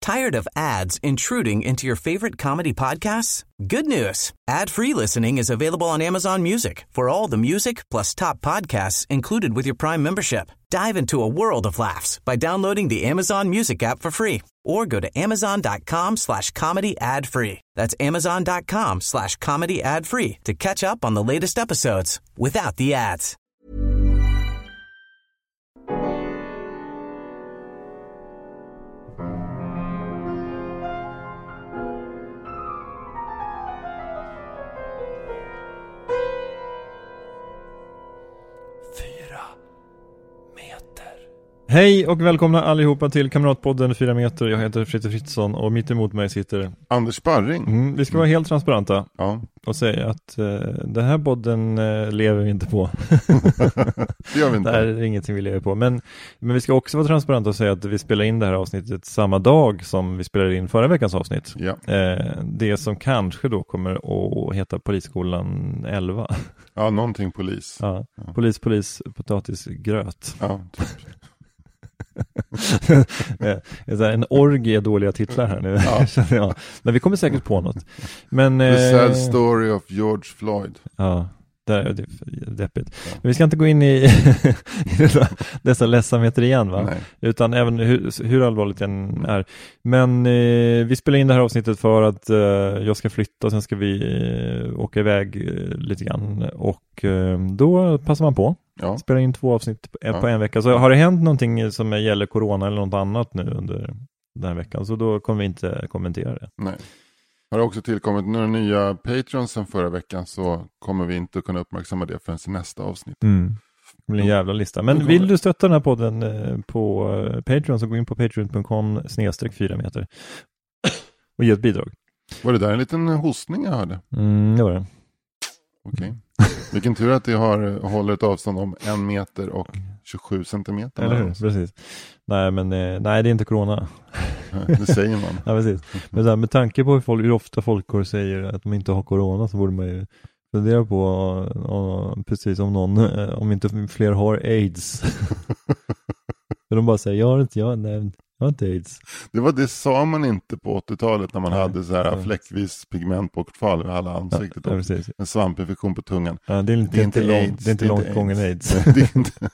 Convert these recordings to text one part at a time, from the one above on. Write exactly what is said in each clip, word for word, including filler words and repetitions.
Tired of ads intruding into your favorite comedy podcasts? Good news. Ad-free listening is available on Amazon Music for all the music plus top podcasts included with your Prime membership. Dive into a world of laughs by downloading the Amazon Music app for free or go to amazon.com slash comedy ad free. That's amazon.com slash comedy ad free to catch up on the latest episodes without the ads. Hej och välkomna allihopa till Kamratpodden fyra meter. Jag heter Fritte Fritzson och mitt emot mig sitter Anders Sparring. Mm, vi ska vara helt transparenta ja. och säga att uh, den här podden uh, lever vi inte på. Det gör vi inte. Det här är ingenting vi lever på. Men, men vi ska också vara transparenta och säga att vi spelar in det här avsnittet samma dag som vi spelade in förra veckans avsnitt. Ja. Uh, det som kanske då kommer att heta Polisskolan elva. Ja, någonting polis. Ja. Ja. Polis, polis, potatisgröt. Ja, typ. En orgie dåliga titlar här nu. Ja. Ja. Men vi kommer säkert på något. Men, The sad eh, story of George Floyd. Ja, det är deppigt. Ja. Men vi ska inte gå in i, i dessa ledsamheter igen, va? Nej. Utan även hur, hur allvarligt den är. Men eh, vi spelar in det här avsnittet för att eh, jag ska flytta och sen ska vi eh, åka iväg eh, lite grann. Och eh, då passar man på. Ja. Spelar in två avsnitt på ja. en vecka. Så har det hänt någonting som gäller corona eller något annat nu under den här veckan, så då kommer vi inte kommentera det. Nej. Har det också tillkommit några nya Patreons sen förra veckan, så kommer vi inte kunna uppmärksamma det förrän i nästa avsnitt. Mm. Det blir en jävla lista. Men vill du stötta den här podden på Patreon, så gå in på patreon punkt com snedstreck fyra meter och ge ett bidrag. Var det där en liten hostning jag hörde? Mm, det var det. Okej. Okay. Vilken tur att jag har håller ett avstånd om en meter och tjugosju centimeter. Eller hur? Precis. Nej, men nej, det är inte corona. Det säger man. Ja, precis. Men så här, med tanke på hur, folk, hur ofta folk säger att de inte har corona, så borde man ju fundera på och, precis om någon, om inte fler har AIDS. De bara säger, jag har inte, jag, nej, jag har inte AIDS. Det var det sa man inte på åttiotalet när man nej, hade så här fläckvis pigmentbortfall över halla ansiktet. Ja, ja, en svampinfektion på tungan. Ja, det är inte, det är inte, lång, AIDS, det är inte det är långt gången AIDS. AIDS. Det är inte...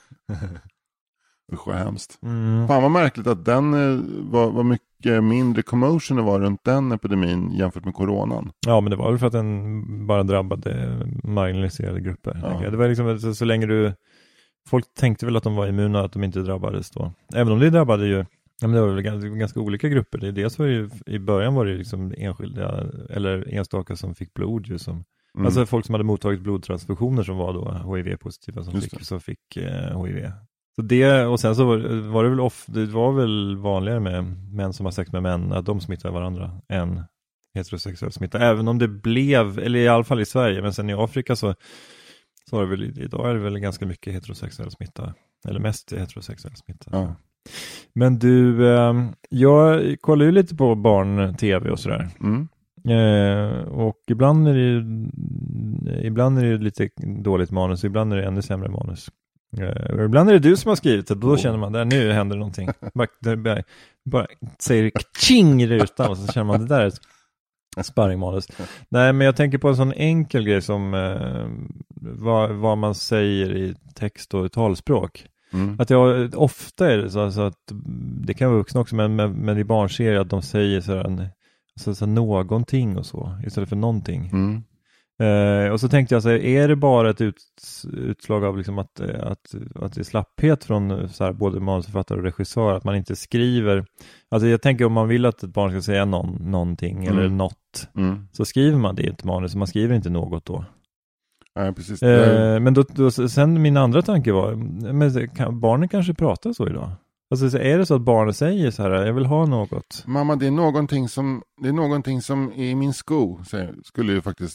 Usch, vad hemskt. Mm. Fan vad märkligt att den var, var mycket mindre commotion det var runt den epidemin jämfört med coronan. Ja, men det var väl för att den bara drabbade marginaliserade grupper. Ja. Det var liksom så, så länge du... Folk tänkte väl att de var immuna, att de inte drabbades då. Även om det drabbade ju... Ja, men det var väl ganska, ganska olika grupper. Det, dels var det ju, i början var det liksom enskilda eller enstaka som fick blod. Ju som, mm. Alltså folk som hade mottagit blodtransfusioner som var då H I V-positiva som fick, som fick eh, H I V. Så det, och sen så var, var det väl off, det var väl vanligare med män som har sex med män att de smittar varandra än heterosexuell smitta. Även om det blev, eller i alla fall i Sverige, men sen i Afrika så, så var det väl, idag är det väl ganska mycket heterosexuell smitta. Eller mest heterosexuell smitta. Ja. Men du, eh, jag kollar ju lite på barn-tv och sådär. Mm. Eh, och ibland är det ju, ibland är det lite dåligt manus, ibland är det ännu sämre manus. Uh, ibland är det du som har skrivit det. Då oh. känner man, där nu händer någonting. Bara, bara, bara säger kaching i rutan och så känner man, det där är ett sparringmanus. Nej, men jag tänker på en sån enkel grej som uh, vad, vad man säger i text och talspråk. Mm. Att jag, ofta är det så, så att det kan vara vuxna också, men, men, men i barnserier att de säger så här, en, så, så någonting och så istället för någonting. Mm. Uh, och så tänkte jag så här, är det bara ett ut, utslag av liksom att, att, att det är slapphet från så här, både manusförfattare och regissör, att man inte skriver, alltså jag tänker om man vill att ett barn ska säga någon, någonting mm. eller något, mm. så skriver man det inte manus, man skriver inte något då. Ja, precis. Uh, men då, då, sen min andra tanke var, men kan, barnen kanske pratar så idag? Alltså är det så att barnen säger så här, jag vill ha något? Mamma, det är någonting som, det är någonting som är i min sko, säger, skulle ju faktiskt.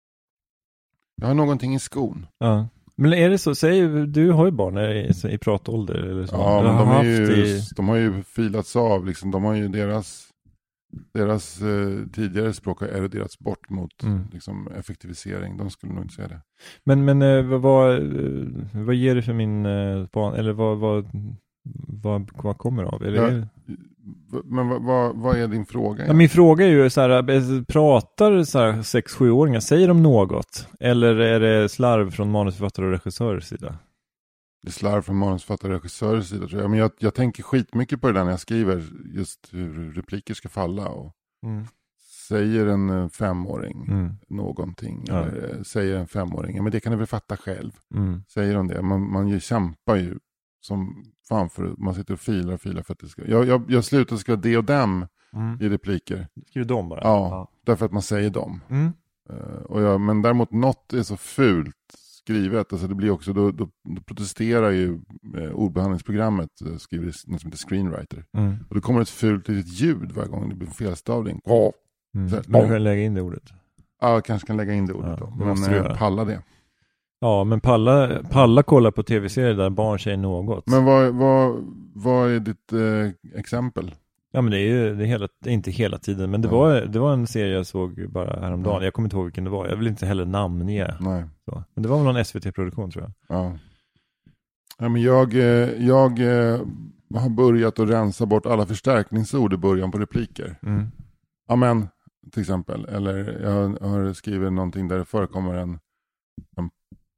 Jag har någonting i skon. Ja. Men är det så, säg, du har ju barn i, i pratålder eller så. Ja, men de, har är ju, i... de har ju filats av liksom, de har ju deras deras eh, tidigare språk har eroderats bort mot mm. liksom, effektivisering. De skulle nog inte säga det. Men, men eh, vad, vad ger det för min eh, barn, eller vad, vad, vad, vad kommer av? Eller ja, är... Men vad, vad, vad är din fråga? Ja, min fråga är ju så här, pratar så här sex-sjuåringar, säger de något? Eller är det slarv från manusförfattare och regissörers sida? Det är slarv från manusförfattare och regissörers sida, tror jag. Men jag, jag tänker skitmycket på det där när jag skriver, just hur repliker ska falla. Och mm. Säger en femåring mm. någonting, ja. Eller säger en femåring, ja, men det kan du väl fatta själv. Mm. Säger de det? Man, man ju kämpar ju som fan för man sitter och filar och filar för att det ska... Jag, jag, jag slutar skriva det och dem mm. i repliker. Skriver dem bara? Ja, ja, därför att man säger dem. Mm. Uh, och jag, men däremot något är så fult skrivet, alltså det blir också, då, då, då protesterar ju eh, ordbehandlingsprogrammet, eh, skriver något som heter screenwriter. Mm. Och då kommer ett fult litet ljud varje gång det blir en felstavning. Oh. Mm. Så, men du kan lägga in det ordet? Ja, jag kanske kan lägga in det ordet ja, då. Men eh, palla det. Ja, men palla, palla kolla på tv-serier där barn säger något. Men vad, vad, vad är ditt eh, exempel? Ja, men det är ju det är hela, det är inte hela tiden, men det, ja. var, det var en serie jag såg bara häromdagen. Ja. Jag kommer inte ihåg vilken det var. Jag vill inte heller namnge. Nej. Så. Men det var väl någon S V T-produktion, tror jag. Ja. Ja, men jag, jag har börjat att rensa bort alla förstärkningsord i början på repliker. Mm. Amen, till exempel. Eller jag har skrivit någonting där det förekommer en, en,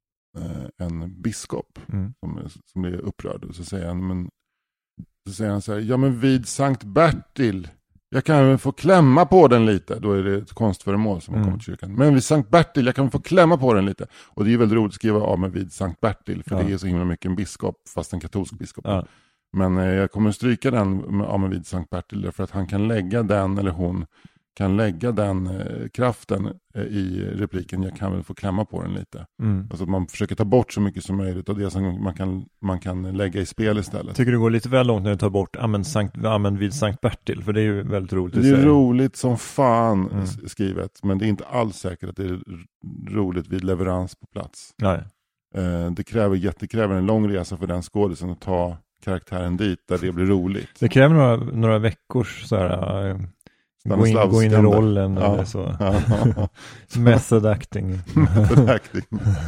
en biskop mm. som, som blir upprörd. Och så säger han, men, så säger han så här, ja men vid Sankt Bertil, jag kan väl få klämma på den lite. Då är det ett konstföremål som har mm. kommit till kyrkan. Men vid Sankt Bertil, jag kan väl få klämma på den lite. Och det är ju väldigt roligt att skriva av med vid Sankt Bertil. För ja. Det är så himla mycket en biskop, fast en katolsk biskop. Ja. Men eh, jag kommer stryka den med, av med vid Sankt Bertil. Därför att han kan lägga den, eller hon kan lägga den eh, kraften eh, i repliken. Jag kan väl få klämma på den lite. Mm. Alltså att man försöker ta bort så mycket som möjligt av det som man kan, man kan lägga i spel istället. Tycker du går lite väl långt när du tar bort amen, Sankt, amen vid Sankt Bertil? För det är ju väldigt roligt. Det är roligt som fan mm. skrivet. Men det är inte alls säkert att det är roligt vid leverans på plats. Nej. Eh, det kräver, jättekräver en lång resa för den skådisen att ta karaktären dit där det blir roligt. Det kräver några, några veckors så här... Äh... Gå in, gå in i rollen ja. Eller så. Ja, ja. Method acting. Method acting.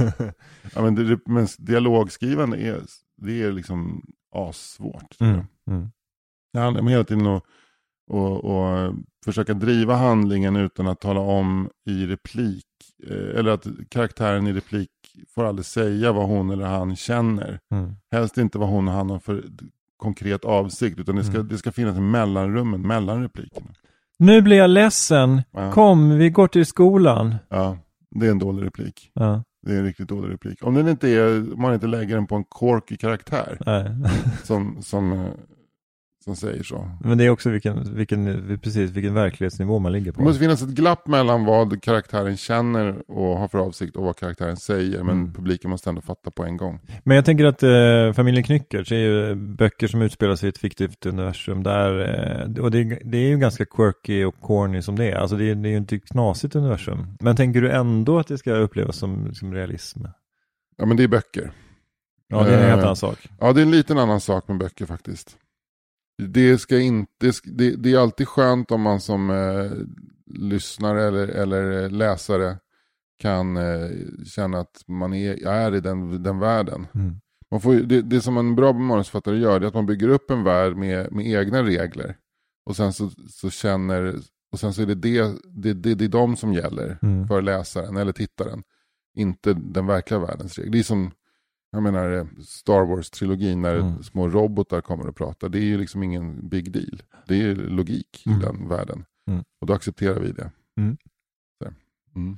Ja, men, det, men dialogskrivande är, det är liksom assvårt. Mm. Mm. Det handlar om hela tiden att och, och försöka driva handlingen utan att tala om i replik. Eller att karaktären i replik får aldrig säga vad hon eller han känner. Mm. Helst inte vad hon och han har för konkret avsikt. Utan det ska, mm. det ska finnas en mellanrummen mellan replikerna. Nu blir jag ledsen. Ja. Kom, vi går till skolan. Ja, det är en dålig replik. Ja. Det är en riktigt dålig replik. Om den inte är, om man inte lägger den på en quirky karaktär. Nej. som, som, som säger så. Men det är också vilken, vilken, precis, vilken verklighetsnivå man ligger på. Det måste finnas ett glapp mellan vad karaktären känner och har för avsikt och vad karaktären säger. Men mm. publiken måste ändå fatta på en gång. Men jag tänker att eh, Familjen Knyckers är ju böcker som utspelar sig i ett fiktivt universum. Där, eh, och det, det är ju ganska quirky och corny som det är. Alltså det, det är ju inte knasigt universum. Men tänker du ändå att det ska upplevas som, som realism? Ja, men det är böcker. Ja, det är en helt eh, annan sak. Ja, det är en liten annan sak med böcker faktiskt. Det, ska inte, det, det är alltid skönt om man som eh, lyssnare eller, eller läsare kan eh, känna att man är, är i den, den världen. Mm. Man får, det, det som en bra manusförfattare gör är att man bygger upp en värld med, med egna regler. Och sen så, så känner och sen så är det det, det, det, det är de som gäller mm. för läsaren eller tittaren. Inte den verkliga världens regler. Det är som jag menar Star Wars-trilogin när mm. små robotar kommer och pratar. Det är ju liksom ingen big deal. Det är logik mm. i den världen. Mm. Och då accepterar vi det. Mm. Mm.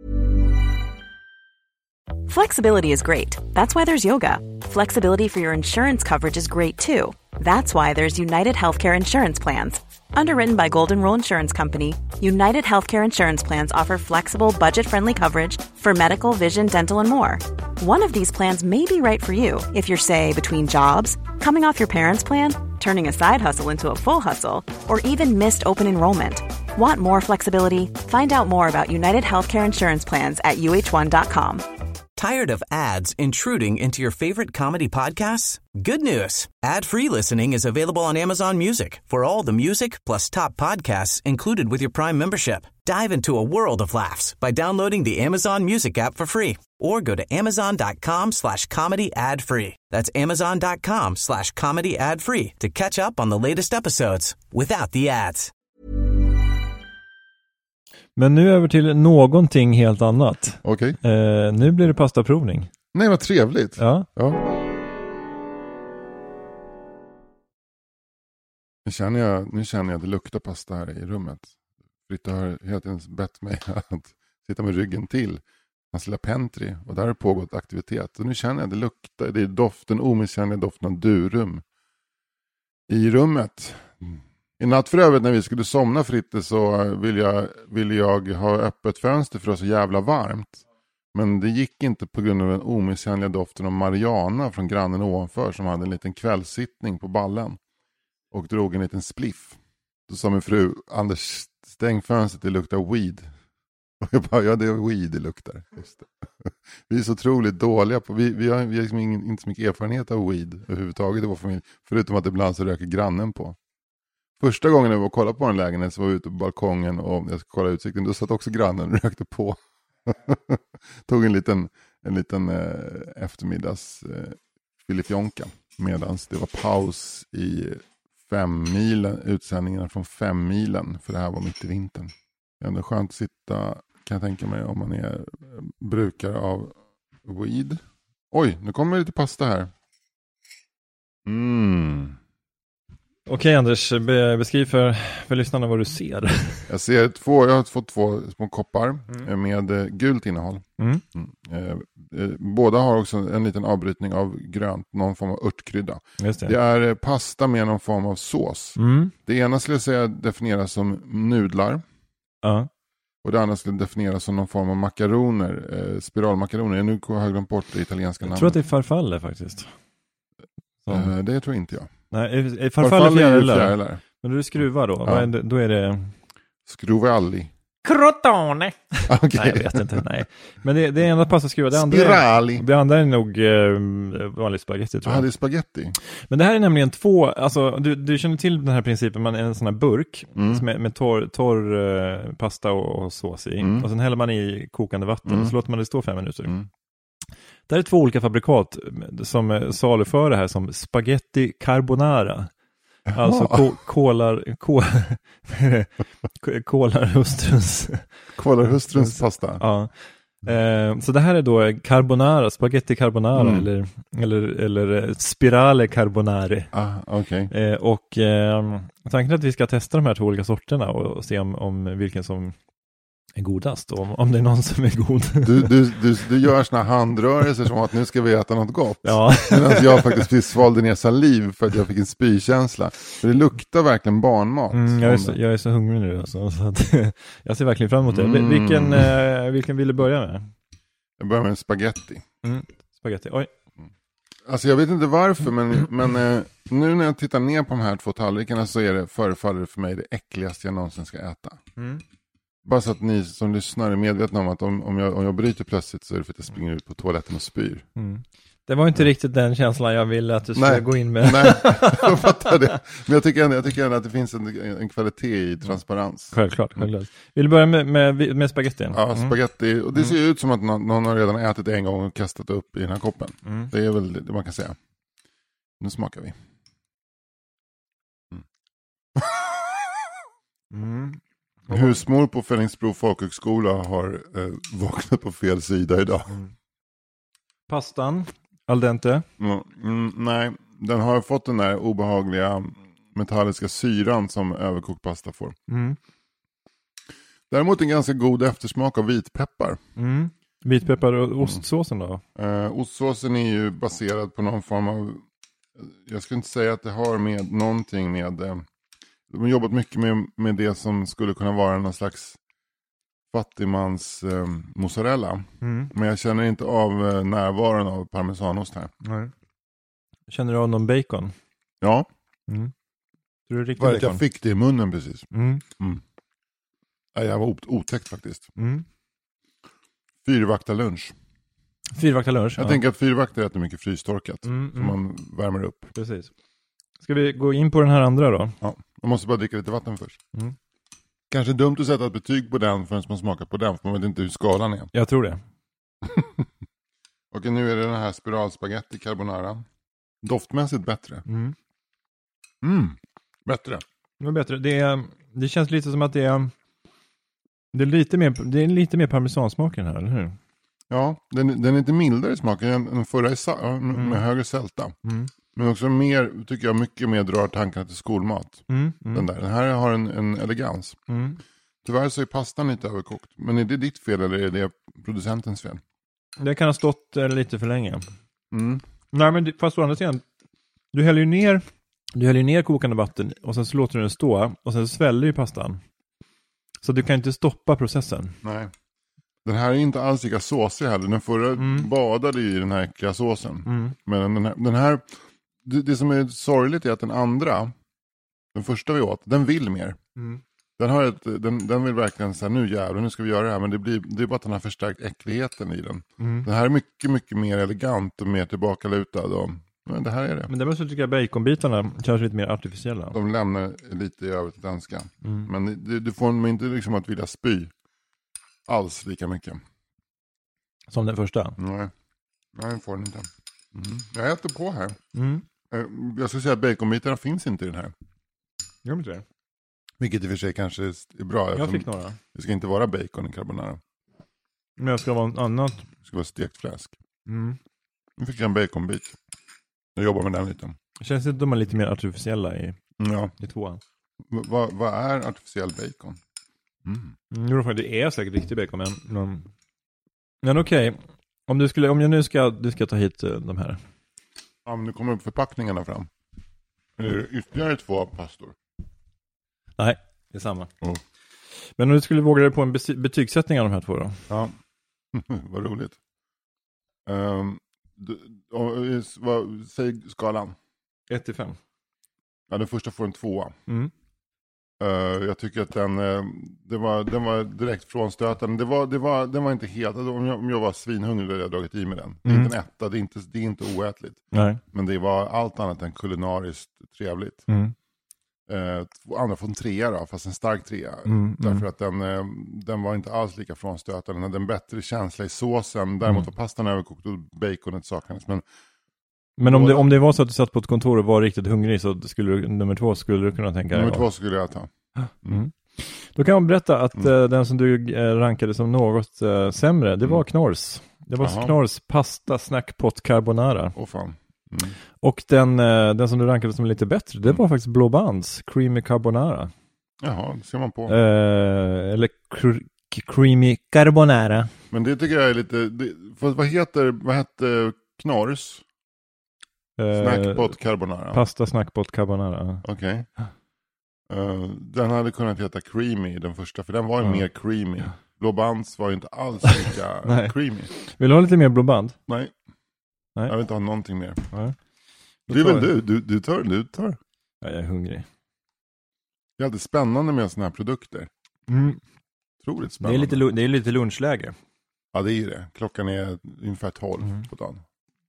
Flexibility is great. That's why there's yoga. Flexibility for your insurance coverage is great too. That's why there's United Healthcare Insurance Plans. Underwritten by Golden Rule Insurance Company, United Healthcare Insurance Plans offer flexible, budget-friendly coverage for medical, vision, dental, and more. One of these plans may be right for you if you're, say, between jobs, coming off your parents' plan, turning a side hustle into a full hustle, or even missed open enrollment. Want more flexibility? Find out more about United Healthcare Insurance Plans at U H one dot com. Tired of ads intruding into your favorite comedy podcasts? Good news. Ad-free listening is available on Amazon Music for all the music plus top podcasts included with your Prime membership. Dive into a world of laughs by downloading the Amazon Music app for free or go to amazon.com slash comedy ad free. That's amazon.com slash comedy ad free to catch up on the latest episodes without the ads. Men nu över till någonting helt annat. Okej. Okay. Eh, nu blir det pastaprovning. Nej, vad trevligt. Ja. ja. Nu känner jag, nu känner jag att det luktar pasta här i rummet. Britta har hela tiden bett mig att sitta med ryggen till hans lilla pentry. Och där har pågått aktivitet. Och nu känner jag att det luktar, det är doften, omisskännliga doften av durum i rummet. Mm. I natt för övrigt när vi skulle somna Fritte så ville jag, ville jag ha öppet fönster för det var så jävla varmt. Men det gick inte på grund av den omisskännliga doften av Mariana från grannen ovanför som hade en liten kvällssittning på ballen. Och drog en liten spliff. Då sa min fru, Anders, stäng fönstret, det luktar weed. Och jag bara, ja det är weed det luktar. Just det. Vi är så otroligt dåliga på, vi, vi har, vi har liksom ingen, inte så mycket erfarenhet av weed överhuvudtaget i vår familj. Förutom att ibland så röker grannen på. Första gången jag var och kollade på en lägenhet så var jag ute på balkongen och jag skulle kolla utsikten. Då satt också grannen och rökte på. Tog en liten, en liten eh, eftermiddags eh, filifjonka. Medan det var paus i fem milen, utsändningarna från fem milen. För det här var mitt i vintern. Det är ändå skönt att sitta, kan jag tänka mig, om man är brukare av weed. Oj, nu kommer lite pasta här. Mm. Okej Anders, be- beskriv för, för lyssnarna vad du ser. Jag ser två, jag har fått två små koppar mm. med eh, gult innehåll. Mm. Mm. Eh, eh, båda har också en liten avbrytning av grönt, någon form av örtkrydda. Just det. Det är eh, pasta med någon form av sås. Mm. Det ena skulle jag säga definieras som nudlar. Ja. Och det andra skulle definieras som någon form av makaroner, eh, spiralmakaroner. Nu har jag glömt bort det italienska namnet. Jag tror att det är farfalle faktiskt. Eh, det tror inte jag. Nej, är farfalle fjärilar? fjärilar. Men du skruvar då? Ja. Vad är det, då är det... Skruvalli. Crotone! Okay. Nej, jag vet inte. Nej. Men det, det är enda pasta skruva. Det andra Spirali. är, det andra är nog eh, vanlig spaghetti tror jag. Ja, det är spaghetti. Men det här är nämligen två, alltså du, du känner till den här principen, man är en sån här burk mm. med, med torr, torr eh, pasta och, och sås i. Mm. Och sen häller man i kokande vatten mm. och så låter man det stå fem minuter. Mm. Det är två olika fabrikat som saluför det här som spaghetti carbonara. Alltså ko- kolar ko- kolarhustruns kolarhustruns pasta. Ja. Eh, så det här är då carbonara, spaghetti carbonara mm. eller, eller, eller spirale carbonare. Ah, okay. eh, och eh, tanken är att vi ska testa de här två olika sorterna och, och se om, om vilken som är godast, om, om det är någon som är god. Du, du, du, du gör såna handrörelser som att nu ska vi äta något gott. Ja. Medan jag faktiskt svalde ner saliv för att jag fick en spykänsla. För det luktar verkligen barnmat. Mm, jag, är så, jag är så hungrig nu alltså, så att, jag ser verkligen fram emot det. Mm. Vilken, eh, vilken vill du börja med? Jag börjar med spaghetti. Mm, spaghetti, oj. Alltså jag vet inte varför, men, men eh, nu när jag tittar ner på de här två tallrikarna så är det, förefaller det för mig det äckligaste jag någonsin ska äta. Mm. Bara så att ni som lyssnar är medvetna om att om, om, jag, om jag bryter plötsligt så är det för att jag springer ut på toaletten och spyr. Mm. Det var inte riktigt den känslan jag ville att du skulle nej, gå in med. Nej, jag fattar det. Men jag tycker ändå, jag tycker ändå att det finns en, en kvalitet i transparens. Självklart, självklart. Vill du börja med, med, med spagetti? Ja, spaghetti. Och det ser mm. ut som att någon, någon har redan ätit en gång och kastat upp i den här koppen. Mm. Det är väl det man kan säga. Nu smakar vi. Mm. Mm. Husmor på Fällingsbro folkhögskola har eh, vaknat på fel sida idag. Mm. Pastan, al dente? Mm, mm, nej, den har fått den där obehagliga metalliska syran som överkokt pasta får. Mm. Däremot en ganska god eftersmak av vitpeppar. Mm. Vitpeppar och ostsåsen då? Eh, ostsåsen är ju baserad på någon form av... Jag skulle inte säga att det har med någonting med... Eh, de har jobbat mycket med, med det som skulle kunna vara någon slags fattigmans eh, mozzarella. Mm. Men jag känner inte av eh, närvaron av parmesanost här. Nej. Känner du av någon bacon? Ja. Mm. Tror du riktigt Var bacon? Jag fick det i munnen precis. Mm. Mm. Ja, jag var otäckt faktiskt. Mm. Fyrvakta lunch. Fyrvaktar lunch. Jag ja. tänker att fyrvaktar äter mycket frystorkat. Mm, som mm. man värmer upp. Precis. Ska vi gå in på den här andra då? Ja, man måste bara dricka lite vatten först. Mm. Kanske dumt att sätta ett betyg på den förrän man smakar på den. För man vet inte hur skalan är. Jag tror det. Okej, nu är det den här spiralspaghetti carbonara. Doftmässigt bättre. Mm. Mm, bättre. Det är bättre. Det, är, det känns lite som att det är, det är lite mer, det är lite mer parmesansmak i den här, eller hur? Ja, den, den är lite mildare i smaken än den förra i sa- med Mm. högre sälta. Mm. Men också mer, tycker jag, mycket mer drar tankarna till skolmat. Mm. Mm. Den där. Den här har en, en elegans. Mm. Tyvärr så är pastan lite överkokt. Men är det ditt fel eller är det producentens fel? Det kan ha stått eh, lite för länge. Mm. Nej, men det- fast å andra sidan, du häller ju ner, du häller ju ner kokande vatten och sen så låter du den stå och sen så sväller ju pastan. Så du kan inte stoppa processen. Nej. Den här är inte alls lika såsig heller. Den förra Mm. badade i den här äckliga såsen. Mm. Men den här, den här det, det som är sorgligt är att den andra, den första vi åt, den vill mer. Mm. Den, har ett, den, den vill verkligen säga nu jävlar, nu ska vi göra det här. Men det, blir, det är bara att den har förstärkt äckligheten i den. Mm. Den här är mycket, mycket mer elegant och mer tillbakalutad. Och, men det här är det. Men därmed så tycker jag baconbitarna känns lite mer artificiella. De lämnar lite i övrigt till danska. Mm. Men det, du får mig inte liksom att vilja spy alls lika mycket. Som den första. Nej, nej det får den inte. Mm. Jag äter på här. Mm. Eh, Jag skulle säga att baconbitarna finns inte i den här. Gör inte det? Vilket i och för sig kanske är bra. Jag eftersom fick några. Det ska inte vara bacon i carbonara. Men jag ska vara något annat. Det ska vara stekt fläsk. Mm. Nu fick jag en baconbit. Jag jobbar med den lite. Känns det att de är lite mer artificiella i, Ja. i tvåan? V- vad, vad är artificiell bacon? Mm. Mm, jo, det är säkert riktig bacon, men, men, men okej. Om du skulle, om jag nu ska, du ska ta hit uh, de här. Ja, men nu kommer upp förpackningarna fram. Är det ytterligare två pastor? Nej, det är samma. Oh. Men om du skulle våga dig på en bes- betygssättning av de här två då? Ja, vad roligt. Um, du, och, vad, säg skalan. ett till fem. Ja, den första får en tvåa. Mm. Uh, jag tycker att den, uh, det var, den var direkt frånstötande. Det var, det var, den var inte helt, alltså, om, jag, om jag var svinhungrig hade jag dragit i med den. Det är Mm. inte en etta, det är inte, det är inte oätligt. Nej. Men det var allt annat än kulinariskt trevligt. Mm. Uh, två andra får en trea då, fast en stark trea. Mm. Därför Mm. att den, uh, den var inte alls lika frånstötande. Den hade en bättre känsla i såsen. Däremot Mm. var pastan överkokt och baconet saknades. Men Men om det, om det var så att du satt på ett kontor och var riktigt hungrig så skulle du, nummer två skulle du kunna tänka dig. nummer va? två skulle jag ta. Mm. Då kan man berätta att Mm. eh, den som du eh, rankade som något eh, sämre, det var Mm. Knorrs. Det var Jaha. Knorrs pasta snackpot carbonara. Åh fan. Mm. Och den, eh, den som du rankade som lite bättre, det var faktiskt Blå Bands creamy carbonara. Jaha, det ser man på. Eh, eller cr- creamy carbonara. Men det tycker jag är lite, det, för vad heter, vad hette Knorrs? Eh, Snackpot carbonara. Pasta snackpot carbonara. Okej. Uh, den hade kunnat heta creamy, den första, för den var ju Ja. mer creamy. Blå Bands var ju inte alls lika Nej. creamy. Vill du ha lite mer Blå Band? Nej. Nej. Jag vill inte ha någonting mer. Nej. Det är väl du, du, du tar, du tar. Ja, jag är hungrig. Det är alltid spännande med sådana här produkter. Mm. Otroligt Det, är spännande. lite, lu- det är lite lunchläge. Ja, det är ju det. Klockan är ungefär tolv Mm. på dagen.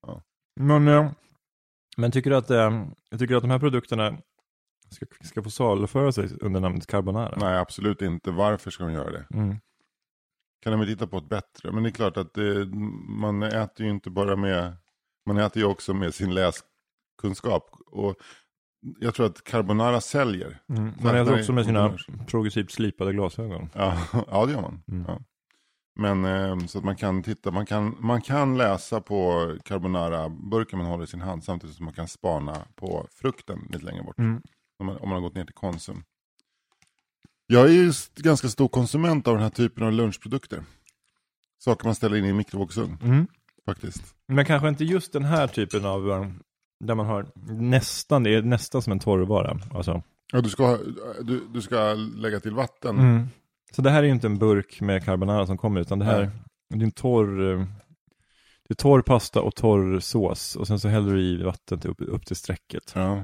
Men, eh, men tycker du att, eh, jag tycker att de här produkterna ska, ska få saluföra sig under namnet carbonara? Nej, absolut inte. Varför ska de göra det? Mm. Kan de väl titta på ett bättre? Men det är klart att det, man äter ju inte bara med, man äter ju också med sin läskunskap. Och jag tror att carbonara säljer. Mm. Så Man att äter det- också med sina progressivt slipade glasögon. Ja, ja det gör man. Mm. Ja. Men eh, så att man kan titta, man kan, man kan läsa på carbonara-burken man håller i sin hand samtidigt som man kan spana på frukten lite längre bort. Mm. Om man, om man har gått ner till Konsum. Jag är ju st- ganska stor konsument av den här typen av lunchprodukter. Saker man ställer in i en mikrovågsugn, Mm. faktiskt. Men kanske inte just den här typen av, eh, där man har nästan, det är nästan som en torrvara. Alltså. Ja, du, ska, ha- du, du ska lägga till vatten. Mm. Så det här är ju inte en burk med carbonara som kommer, utan det här Nej. det är en torr, eh, det är torr pasta och torr sås. Och sen så häller du i vatten till upp, upp till strecket. Ja.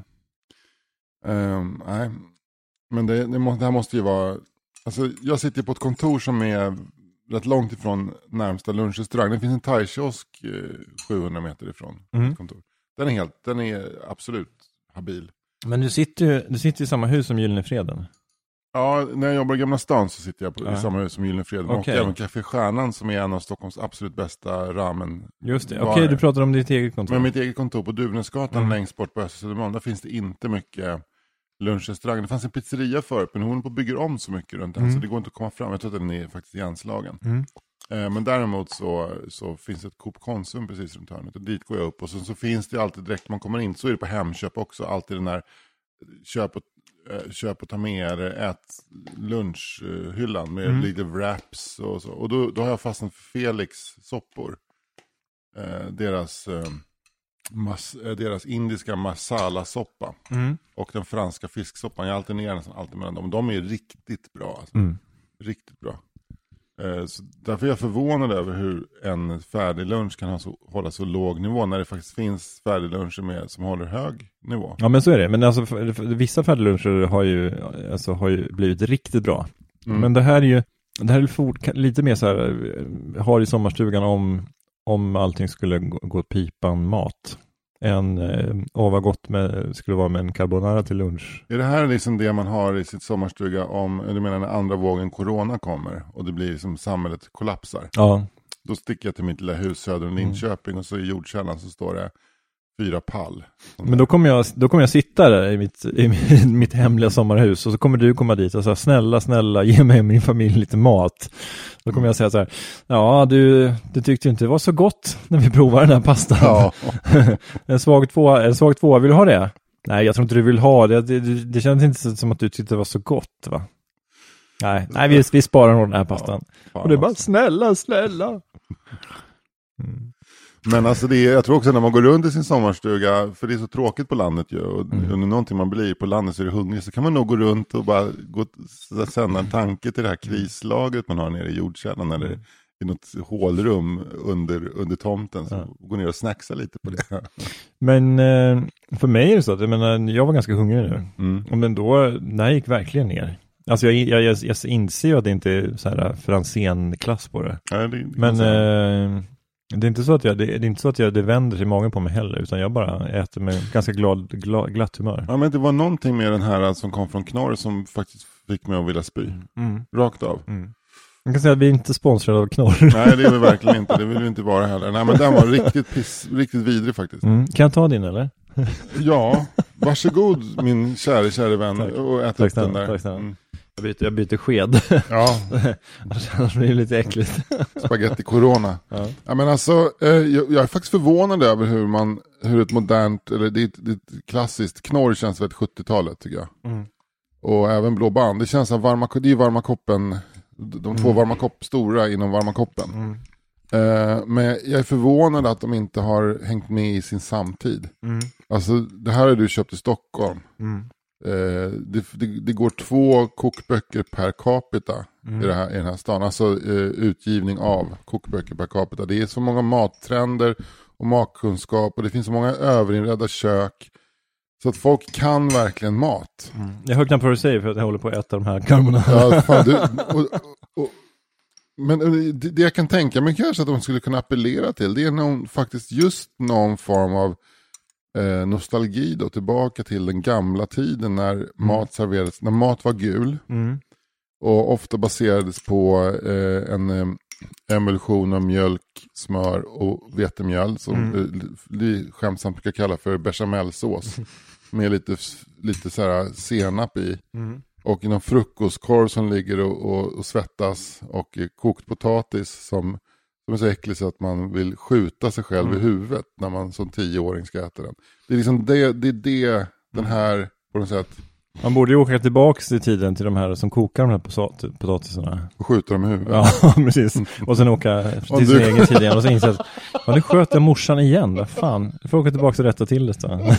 Ehm, nej, men det, det, må, det här måste ju vara... Alltså, jag sitter på ett kontor som är rätt långt ifrån närmsta lunchrestaurang. Det finns en thai-kiosk eh, sjuhundra meter ifrån mm. kontor. Den är, helt, den är absolut habil. Men du sitter ju du sitter i samma hus som Gyllene Freden. Ja, när jag jobbar i Gamla stan så sitter jag på, ja. i samma hus som Gyllene Freden. Okay. Och även Café Stjärnan som är en av Stockholms absolut bästa ramen. Just det, okej okay, du pratar om ditt eget kontor. Men mitt eget kontor på Duvnäsgatan mm. längst bort på Östersödermalm, där finns det inte mycket lunchrestaurang. Det fanns en pizzeria förut, men hon på bygger om så mycket runt den mm. så det går inte att komma fram. Jag tror att den är faktiskt igenslagen. Mm. Eh, men däremot så, så finns det ett Coop Konsum precis runt hörnet och dit går jag upp. Och så, så finns det alltid direkt man kommer in, så är det på Hemköp också, alltid den där köp och köp och ta med er, ät lunchhyllan med mm. lite wraps och så. Och då, då har jag fastnat för Felix soppor. Eh, deras, eh, mas, eh, deras indiska masala-soppa. Mm. Och den franska fisksoppan. Jag alternerar nästan alltid mellan dem. De är riktigt bra. Alltså. Mm. Riktigt bra. Eh, så därför är jag förvånad över hur en färdig lunch kan ha så, hålla så låg nivå när det faktiskt finns färdig luncher med som håller hög nivå. Ja, men så är det. Men alltså, vissa färdig luncher har ju, alltså, har ju blivit riktigt bra. Mm. Men det här är ju det här är fort, lite mer så här, har i sommarstugan om, om allting skulle gå, gå pipan mat. En, åh vad gott med, skulle vara med en carbonara till lunch. Är det här liksom det man har i sitt sommarstuga om, du menar när andra vågen corona kommer och det blir som samhället kollapsar? Ja. Då sticker jag till mitt lilla hus söder om Linköping mm. och så i jordkällan så står det fyra pall. Men då kommer jag, då kommer jag sitta där i mitt, i mitt hemliga sommarhus och så kommer du komma dit och säga snälla, snälla, ge mig och min familj lite mat. Då kommer jag säga så här, ja du, du tyckte inte det var så gott när vi provade den här pastan. Ja. en svag tvåa, en svag tvåa, vill du ha det? Nej, jag tror inte du vill ha det. Det, det, det känns inte som att du tyckte det var så gott, va? Nej, nej vi, vi sparar nog den här pastan. Ja, och det är bara, snälla, snälla. Mm. Men alltså det är, jag tror också när man går runt i sin sommarstuga, för det är så tråkigt på landet ju, och mm. under någonting man blir på landet så är det hungrig, så kan man nog gå runt och bara gå, sända en tanke till det här krislagret man har nere i jordkällan eller mm. i något hålrum under, under tomten, så ja. Gå ner och snacksa lite på det. Men för mig är det så att jag, menar, jag var ganska hungrig nu, mm. men då, när jag gick verkligen ner. Alltså jag, jag, jag, jag inser ju att det inte är så här Franzén-klass på det. Ja, det men eh, det är inte så att jag, det, det är inte så att jag, det vänder sig i magen på mig heller, utan jag bara äter med ganska glad, glad, glatt humör. Ja, men det var någonting med den här som kom från Knorr som faktiskt fick mig att vilja spy. Mm. Rakt av. Mm. Jag kan säga att vi är inte sponsrade av Knorr. Nej, det är vi verkligen inte. Det vill vi inte vara heller. Nej, men den var riktigt piss, riktigt vidrig faktiskt. Mm. Kan jag ta din eller? Ja, varsågod min kära, kära vän och äta upp den där. Tack, mm. Jag byter, jag byter sked. Ja. Annars blir det lite äckligt. Spaghetti corona. Ja. Ja, men alltså, eh, jag, jag är faktiskt förvånad över hur man, hur ett modernt, eller det är ett, det är ett klassiskt Knorr känns väldigt sjuttiotalet tycker jag. Mm. Och även Blå band. Det känns som varma, det är varma koppen, de mm. två varma kopp stora inom varma koppen. Mm. Eh, men jag är förvånad att de inte har hängt med i sin samtid. Mm. Alltså, det här har du köpt i Stockholm. Mm. Eh, det, det, det går två kokböcker per capita mm. i, det här, i den här stan. Alltså eh, utgivning av kokböcker per capita. Det är så många mattrender och matkunskap och det finns så många överinredda kök. Så att folk kan verkligen mat. Mm. Jag hör knappt vad du säger för att jag håller på att äta de här karmarna. Ja, fan, du, och, och, och, men det, det jag kan tänka mig kanske att de skulle kunna appellera till, det är någon, faktiskt just någon form av Eh, nostalgi då, tillbaka till den gamla tiden när mm. mat serverades, när mat var gul mm. och ofta baserades på eh, en eh, emulsion av mjölk, smör och vetemjöl som mm. eh, vi skämtsamt brukar kalla för bechamelsås med lite, lite så här senap i mm. och någon frukostkorv som ligger och, och, och svettas och eh, kokt potatis som som är så äcklig så att man vill skjuta sig själv mm. i huvudet när man som tioåring ska äta den. Det är liksom det, det, är det den här på något sätt. Man borde ju åka tillbaka i tiden till de här som kokar de här potat- potatisarna. Och skjuta dem i huvudet. Ja, precis. Och sen åka till sin egen tid igen och så inse att ja, nu sköt jag morsan igen. Vad fan, jag får åka tillbaka och rätta till det.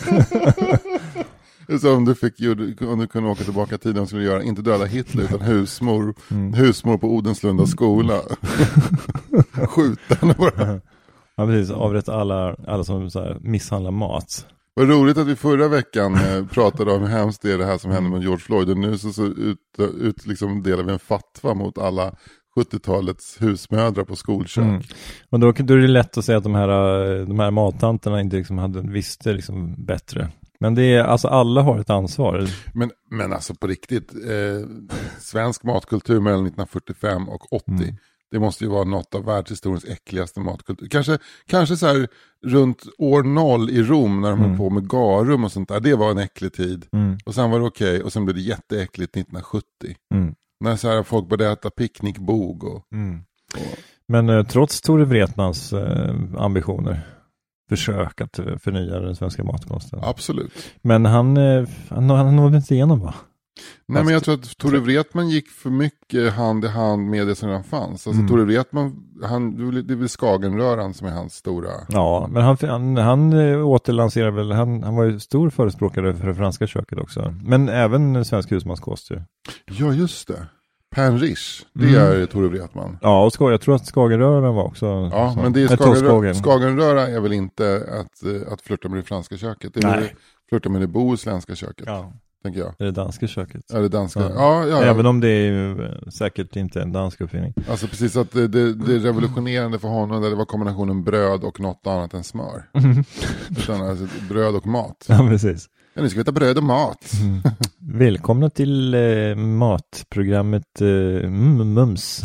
Så om du, fick, om du kunde åka tillbaka tiden och skulle göra, inte döda Hitler utan husmor, mm. husmor på Odenslunda skola. Skjuta henne bara. Ja, precis. Avrätta alla, alla som så här, misshandlar mat. Vad roligt att vi förra veckan eh, pratade om hur hemskt det är det här som hände med George Floyd. Och nu så, så ut, ut liksom delar vi en fatwa mot alla sjuttiotalets husmödrar på skolkök. Mm. Och då, då är det lätt att säga att de här, de här mattanterna inte liksom hade, visste liksom bättre. Men det är, alltså alla har ett ansvar. Men, men alltså på riktigt, eh, svensk matkultur mellan nittonhundrafyrtiofem och åttio, mm. det måste ju vara något av världshistoriens äckligaste matkultur. Kanske, kanske så här runt år noll i Rom när de mm. höll på med garum och sånt där. Det var en äcklig tid. Mm. Och sen var det okej. Okay, och sen blev det jätteäckligt nittonhundrasjuttio. Mm. När så här folk började äta picknickbog. Och, mm. och... Men eh, trots Tore Wretmans eh, ambitioner, försök att förnya den svenska matkonsten. Absolut. Men han, eh, han, han nådde inte igenom, va? Nej, Fast... men jag tror att Tore Wretman gick för mycket hand i hand med det som redan fanns. Alltså mm. Tore Wretman, han, det är väl Skagenröran som är hans stora... Ja, men han, han, han återlanserar väl, han, han var ju stor förespråkare för det franska köket också. Men även svensk husmanskost ju. Ja, just det. Panrish, det mm. är Tore Wretman. Ja, och Skag, jag tror att Skagenröran var också... Ja, så. Men det är Skagenröra, Skagenröra är väl inte att, att flirta med det franska köket. Det är väl flirta med det bohuslänska köket. Ja. Tänker jag. Är det danska köket? Är det danska? Ja. Ja, ja, ja. Även om det är ju säkert inte en dansk uppfinning. Alltså precis att det, det, det revolutionerande för honom där det var kombinationen bröd och något annat än smör. Utan alltså bröd och mat. Ja, precis. Ja, nu ska vi äta bröd och mat. Mm. Välkomna till eh, matprogrammet eh, Mums.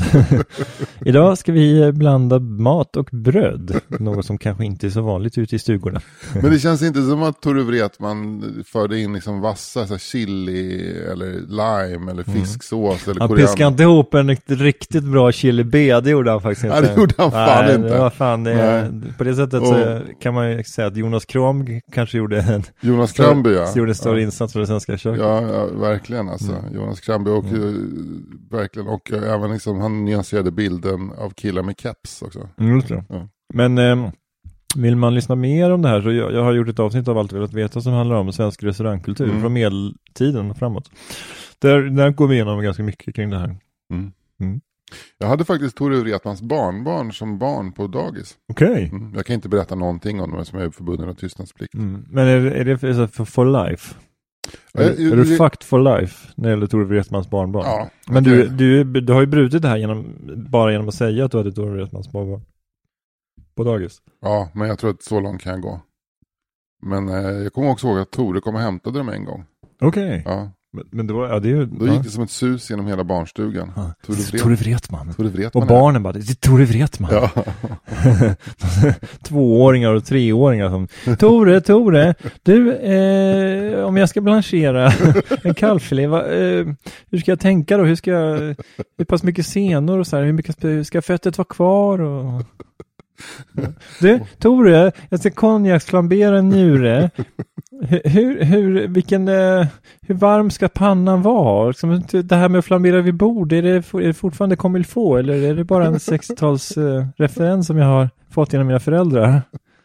Idag ska vi blanda mat och bröd. Något som kanske inte är så vanligt ute i stugorna. Men det känns inte som att Tore Wretman förde in liksom vassa så här chili eller lime eller fisksås mm. eller han koriander. piskade inte ihop en riktigt bra chili B. Det gjorde han faktiskt inte. Nej, det gjorde han fan Nej, inte. Det var fan det, på det sättet och, så kan man ju säga att Jonas Kram kanske gjorde en... Jonas Kramby, ja. gjorde en större ja. insats för det svenska köket. Ja, ja verkligen alltså. Mm. Jonas Kramby och mm. verkligen och även liksom han nyanserade bilden av killar med caps också. Mm, ja. Men eh, vill man lyssna mer om det här så jag, jag har gjort ett avsnitt av Allt vi velat veta som handlar om svensk restaurangkultur mm. från medeltiden och framåt. Där, där går vi igenom ganska mycket kring det här. Mm. Mm. Jag hade faktiskt Tore Wretmans barnbarn som barn på dagis. Okej. Okay. Mm. Jag kan inte berätta någonting om dem som är förbunden med tystnadsplikt. Mm. Men är, är det för, för, for life? Är, är, är, är du fucked for life när det gäller Tore Wretmans barnbarn? Ja. Men okay. du, du, du har ju brutit det här genom, bara genom att säga att du hade Tore Wretmans barnbarn på dagis. Ja, men jag tror att så långt kan jag gå. Men eh, jag kommer också ihåg att Tore kom och hämtade dem en gång. Okej. Okay. Ja. Men, men det var, ja, det är ju, Då gick det som ett sus genom hela barnstugan. Ja. Tore, Vret... Tore Wretman. Tore Wretman. Och barnen bara, det är Tore Wretman. Ja. Tvååringar och treåringar som, Tore, Tore, du, eh, om jag ska blanchera en kalvfilé, va, eh, hur ska jag tänka då? Hur ska jag, hur pass mycket senor och så här, hur mycket ska fettet vara kvar och... Du, Tore, jag ska konjaksflambera en njure. Hur, hur, vilken, hur varm ska pannan vara? Det här med att flambera vid bord, är det, är det fortfarande comme il faut eller är det bara en sextals uh, referens som jag har fått genom mina föräldrar?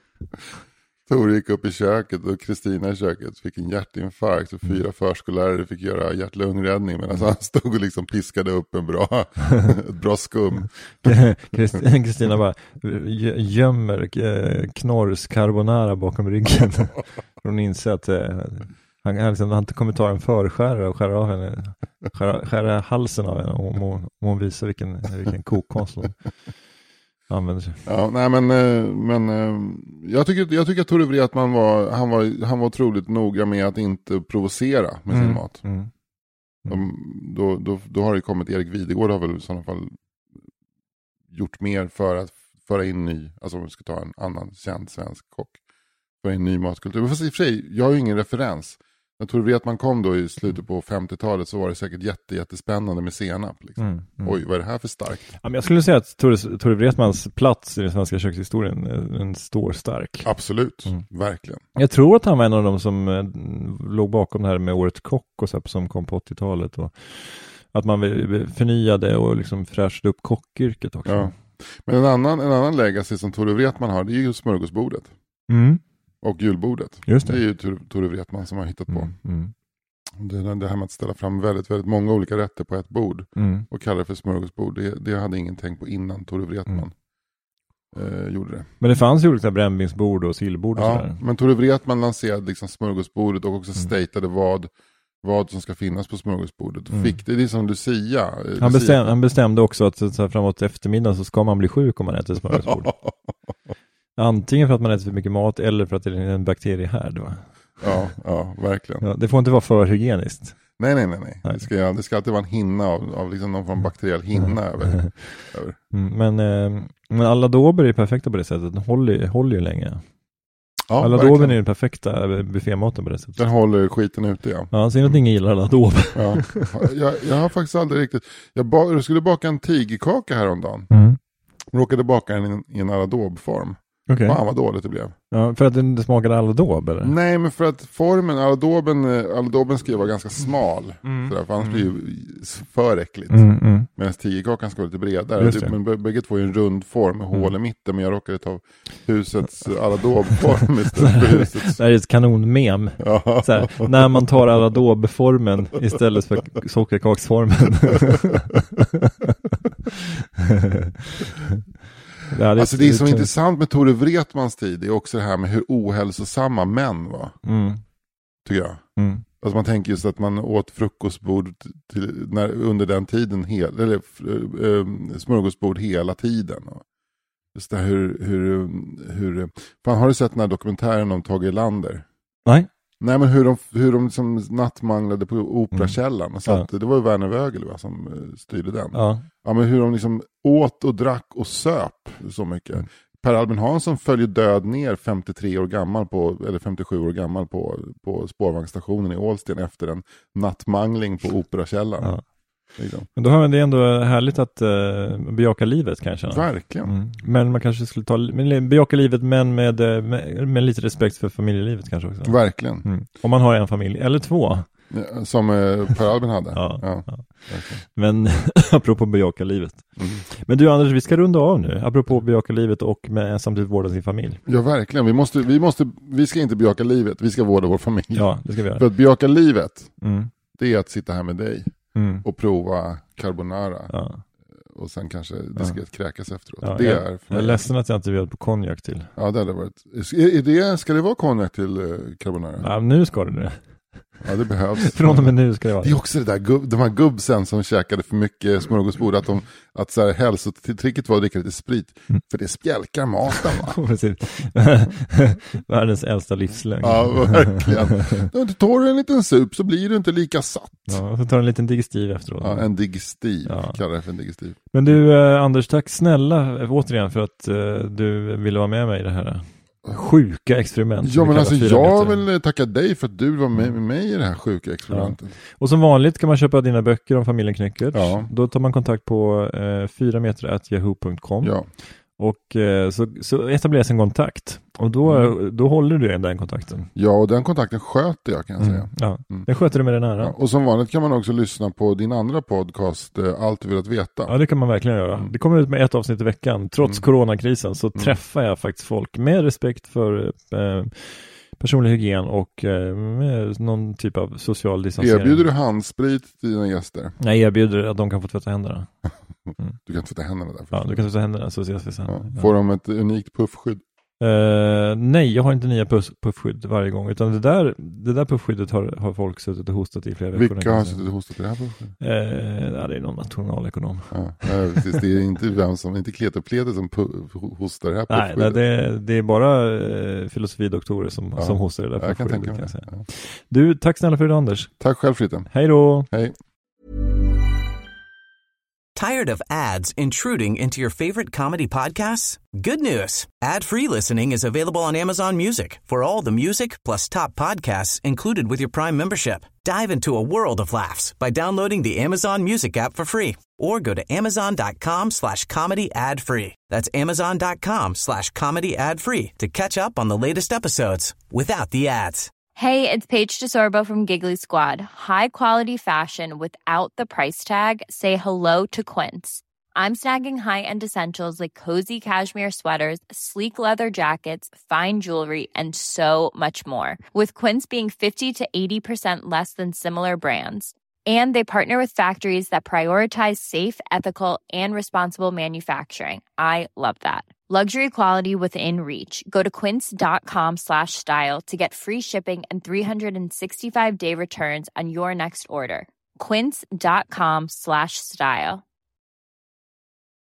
Tore gick upp i köket och Kristina i köket fick en hjärtinfarkt och fyra förskollärare fick göra hjärt-lungräddning medan han stod och liksom piskade upp en bra, ett bra skum. Kristina bara gömmer knorrs carbonara bakom ryggen. Hon inser att han, han, liksom, han inte kommer ta en förskärare och skära av henne, skära, skära halsen av henne om hon, om hon visar vilken, vilken kokkonst hon använder sig. Ja, nej men, men jag tycker, jag tycker att Tore Wretman var, han var, han var otroligt noga med att inte provocera med sin mm. mat. Mm. Mm. De, då, då, då har det kommit, Erik Videgård har väl i sådana fall gjort mer för att föra in ny, alltså om vi ska ta en annan känd svensk kock, föra in ny matkultur. Men fast i och för sig, jag har ju ingen referens. När Tore Wretman kom då i slutet på femtiotalet så var det säkert jätte, jättespännande med senap. Liksom. Mm, mm. Oj, vad är det här för starkt? Ja, men jag skulle säga att Tore, Tore Wretmans plats i den svenska kökshistorien den står stark. Absolut, mm. verkligen. Jag tror att han var en av dem som eh, låg bakom det här med Årets kock och så här, som kom på åttiotalet. Och att man förnyade och liksom fräschade upp kockyrket också. Ja. Men en annan, en annan legacy som Tore Wretman har, det är ju smörgåsbordet. Mm. Och julbordet. Just det. Det är ju Tore Wretman som har hittat på. Mm, mm. Det, det här med att ställa fram väldigt, väldigt många olika rätter på ett bord. Mm. Och kalla det för smörgåsbord. Det, det hade ingen tänkt på innan Tore Wretman mm. eh, gjorde det. Men det fanns ju olika brännvinsbord och sillbord och ja, sådär. Men Tore Wretman lanserade liksom smörgåsbordet och också mm. statade vad, vad som ska finnas på smörgåsbordet. Mm. Fick det, det är som Lucia. Han, bestäm, han bestämde också att så här, framåt eftermiddagen så ska man bli sjuk om man äter smörgåsbord. Antingen för att man äter för mycket mat eller för att det är en bakteriehärd, va? Ja, ja, verkligen. Ja, det får inte vara för hygieniskt. Nej, nej, nej. nej. nej. Det, ska, det ska alltid vara en hinna av, av liksom någon form av bakteriell hinna över. över. Mm, men, eh, men alla dober är perfekta på det sättet. Den håller, håller ju länge. Ja, alla doben är den perfekta buffématen på det sättet. Den håller skiten ute, ja. Ja, så är något ingen gillar alla dober. Ja. Jag, jag har faktiskt aldrig riktigt... Jag, ba, jag skulle baka en tigerkaka häromdagen. Mm. Råkade baka den i, i en aladobform. Okay. Fan vad dåligt det blev. Ja, för att det smakade aladob, eller? Nej, men för att formen, aladoben, aladoben ska ju vara ganska smal. Mm. Sådär, för annars blir det ju för äckligt. Mm, mm. Medan tigerkakan ska vara lite bredare. Det. Men bägge två är en rund form med mm. hål i mitten. Men jag råkade ta husets aladobform istället för husets. Det är ett kanonmem. Ja. Såhär, när man tar aladobformen istället för sockerkaksformen. Ja, det, alltså det är så intressant med Tore Wretmans tid. Det är också det här med hur ohälsosamma män var. Mm. Tycker jag. Mm. Alltså man tänker just att man åt frukostbord till, när, under den tiden. Hel, eller äh, smörgåsbord hela tiden. Just det här hur... hur, hur fan, har du sett den här dokumentären om Tage Erlander? Nej. Nej, men hur de, hur de liksom nattmanglade på Operakällan. Mm. Så att, ja. Det var ju Werner Vögel, va, som styrde den. Ja. Ja, men hur de liksom åt och drack och söp så mycket. Mm. Per Albin Hansson följer död ner femtiotre år gammal på, eller femtiosju år gammal på, på spårvagnsstationen i Ålsten efter en nattmangling på Operakällan. Ja. Men då har det ändå härligt att uh, bejaka livet, kanske. Verkligen. Mm. Men man kanske skulle ta men, bejaka livet, men med, med, med lite respekt för familjelivet kanske också. Verkligen. Mm. Om man har en familj, eller två. Ja, som uh, Per Albin hade. ja, ja. Ja. Men apropå bejaka livet. Mm. Men du Anders, vi ska runda av nu. Apropå bejaka livet och med, samtidigt vårda sin familj. Ja, verkligen. Vi, måste, vi, måste, vi ska inte bejaka livet, vi ska vårda vår familj. Ja, det ska vi göra. För att bejaka livet, mm. det är att sitta här med dig. Mm. Och prova carbonara. Ja. Och sen kanske diskret ja. kräkas efteråt. Ja, det jag, är jag är ledsen att jag inte bjöd på konjak till. Ja, det hade varit. Är, är det, ska det vara konjak till uh, carbonara? Ja, nu ska det det. Ja, det behövs. Från och med nu ska det vara. Det är också det där, gubb, de här gubbsen som käkade för mycket smörgåsbord. Att, de, att så här, hälsotricket var att dricka lite sprit. Mm. För det spjälkar maten, va? Precis. Världens äldsta livslögn. Ja, verkligen. Om du tar en liten sup så blir du inte lika satt. Ja, och så tar en liten digestiv efteråt. Ja, en digestiv. Ja. Kallar det för en digestiv. Men du, eh, Anders, tack snälla återigen för att eh, du ville vara med mig i det här sjuka experiment. Ja, men alltså jag vill tacka dig för att du var med, med mig i det här sjuka experimentet. Ja. Och som vanligt kan man köpa dina böcker om familjen Knyckert. Ja. Då tar man kontakt på eh, fyra meter at yahoo punkt com. Ja. Och eh, så, så etableras en kontakt. Och då, mm. då håller du den kontakten. Ja, och den kontakten sköter jag, kan jag mm. säga. Ja, mm. den sköter du med den här. Ja. Och som vanligt kan man också lyssna på din andra podcast, eh, Allt du vill att veta. Ja, det kan man verkligen göra. Mm. Det kommer ut med ett avsnitt i veckan. Trots mm. coronakrisen så mm. träffar jag faktiskt folk med respekt för eh, personlig hygien och eh, med någon typ av social distansering. Erbjuder du handsprit till dina gäster? Jag erbjuder att de kan få tvätta händerna. Mm. Du kan tvätta händerna där. Ja, du kan tvätta händerna så ses vi sen. Ja. Får de ett unikt puffskydd? Uh, nej, jag har inte nya puff, puffskydd varje gång. Utan det där, det där puffskyddet har, har folk suttit och hostat i flera veckor. Vilka har suttit och hostat i det här puffskyddet? Uh, ja, det är någon nationalekonom. Ja, ja, precis. Det är inte vem som, inte Kleto Pleter som pu- hostar det här puffskyddet. Nej, det, det är bara uh, filosofidoktorer som, ja. som hostar det där puffskyddet. Jag kan tänka mig. Kan jag säga. Ja. Du, tack snälla för det, Anders. Tack själv, Fritten. Hej då. Hej. Tired of ads intruding into your favorite comedy podcasts? Good news. Ad-free listening is available on Amazon Music for all the music plus top podcasts included with your Prime membership. Dive into a world of laughs by downloading the Amazon Music app for free or go to amazon.com slash comedy ad free. That's amazon.com slash comedy ad free to catch up on the latest episodes without the ads. Hey, it's Paige DeSorbo from Giggly Squad. High quality fashion without the price tag. Say hello to Quince. I'm snagging high-end essentials like cozy cashmere sweaters, sleek leather jackets, fine jewelry, and so much more. With Quince being fifty to eighty percent less than similar brands. And they partner with factories that prioritize safe, ethical, and responsible manufacturing. I love that. Luxury quality within reach. Go to quince.com slash style to get free shipping and three sixty-five day returns on your next order. Quince.com slash style.